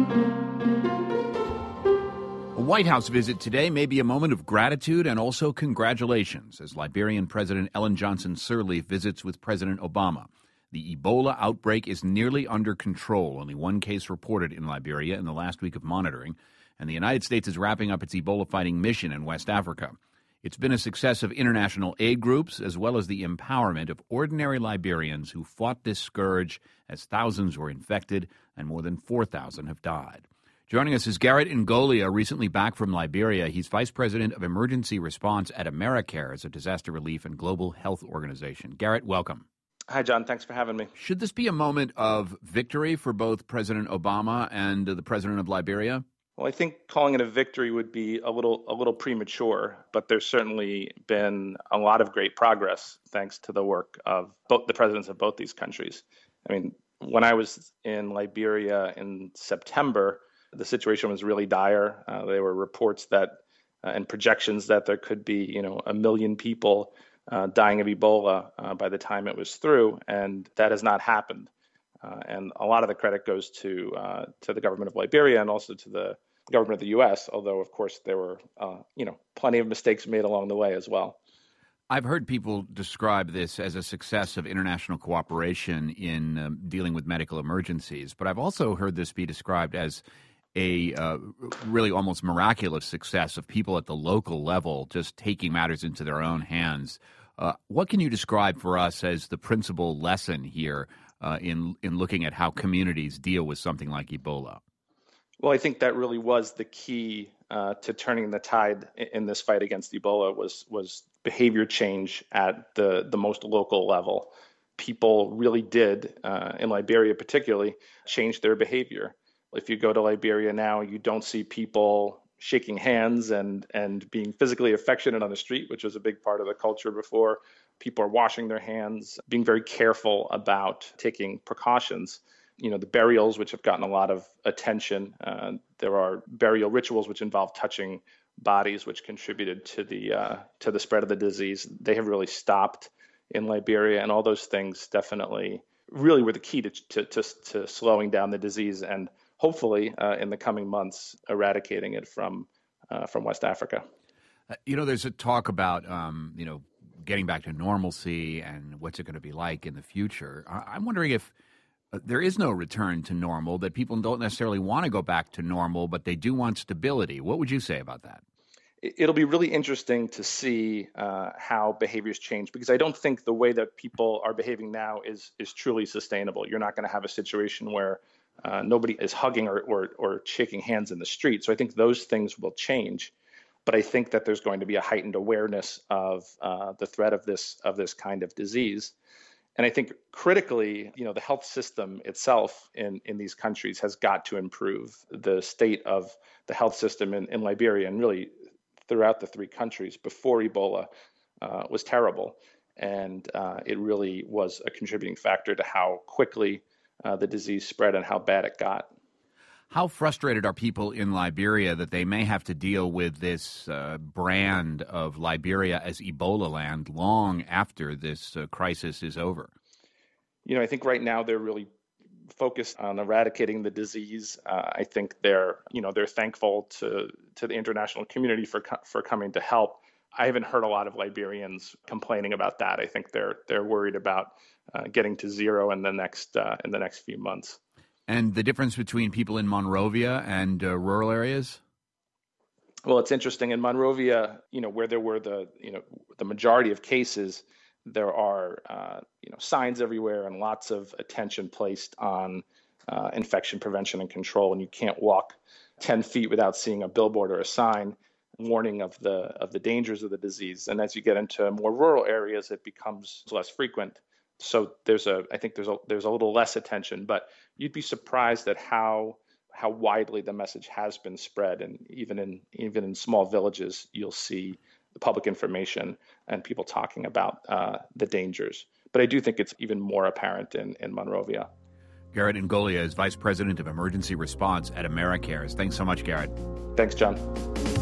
A White House visit today may be a moment of gratitude and also congratulations as Liberian President Ellen Johnson Sirleaf visits with President Obama. The Ebola outbreak is nearly under control. Only one case reported in Liberia in the last week of monitoring, and the United States is wrapping up its Ebola-fighting mission in West Africa. It's been a success of international aid groups as well as the empowerment of ordinary Liberians who fought this scourge as thousands were infected and more than 4,000 have died. Joining us is Garrett Ngolia, recently back from Liberia. He's Vice President of Emergency Response at AmeriCares, a disaster relief and global health organization. Garrett, welcome. Hi, John. Thanks for having me. Should this be a moment of victory for both President Obama and the President of Liberia? Well, I think calling it a victory would be a little premature, but there's certainly been a lot of great progress thanks to the work of both the presidents of both these countries. I mean, when I was in Liberia in September, the situation was really dire. There were reports that and projections that there could be, 1 million people dying of Ebola by the time it was through, and that has not happened. And a lot of the credit goes to the government of Liberia and also to the government of the U.S., although, of course, there were, plenty of mistakes made along the way as well. I've heard people describe this as a success of international cooperation in dealing with medical emergencies, but I've also heard this be described as a really almost miraculous success of people at the local level just taking matters into their own hands. What can you describe for us as the principal lesson here in looking at how communities deal with something like Ebola? Well, I think that really was the key to turning the tide in this fight against Ebola was behavior change at the most local level. People really did, in Liberia particularly, change their behavior. If you go to Liberia now, you don't see people shaking hands and being physically affectionate on the street, which was a big part of the culture before. People are washing their hands, being very careful about taking precautions. The burials, which have gotten a lot of attention, there are burial rituals which involve touching bodies, which contributed to the spread of the disease. They have really stopped in Liberia, and all those things definitely really were the key to slowing down the disease and hopefully in the coming months eradicating it from West Africa. There's a talk about getting back to normalcy and what's it going to be like in the future. I'm wondering if there is no return to normal, that people don't necessarily want to go back to normal, but they do want stability. What would you say about that? It'll be really interesting to see how behaviors change, because I don't think the way that people are behaving now is truly sustainable. You're not going to have a situation where nobody is hugging or shaking hands in the street. So I think those things will change. But I think that there's going to be a heightened awareness of the threat of this kind of disease. And I think critically, the health system itself in these countries has got to improve. The state of the health system in Liberia and really throughout the three countries before Ebola was terrible. And it really was a contributing factor to how quickly the disease spread and how bad it got. How frustrated are people in Liberia that they may have to deal with this brand of Liberia as Ebola land long after this crisis is over? I think right now they're really focused on eradicating the disease. I think they're thankful to the international community for coming to help. I haven't heard a lot of Liberians complaining about that. I think they're worried about getting to zero in the next few months. And the difference between people in Monrovia and rural areas? Well, it's interesting. In Monrovia, where there were the majority of cases, there are signs everywhere and lots of attention placed on infection prevention and control. And you can't walk 10 feet without seeing a billboard or a sign warning of the dangers of the disease. And as you get into more rural areas, it becomes less frequent. So I think there's a little less attention, but you'd be surprised at how widely the message has been spread. And even in small villages, you'll see the public information and people talking about the dangers. But I do think it's even more apparent in Monrovia. Garrett Ngolia is Vice President of Emergency Response at AmeriCares. Thanks so much, Garrett. Thanks, John.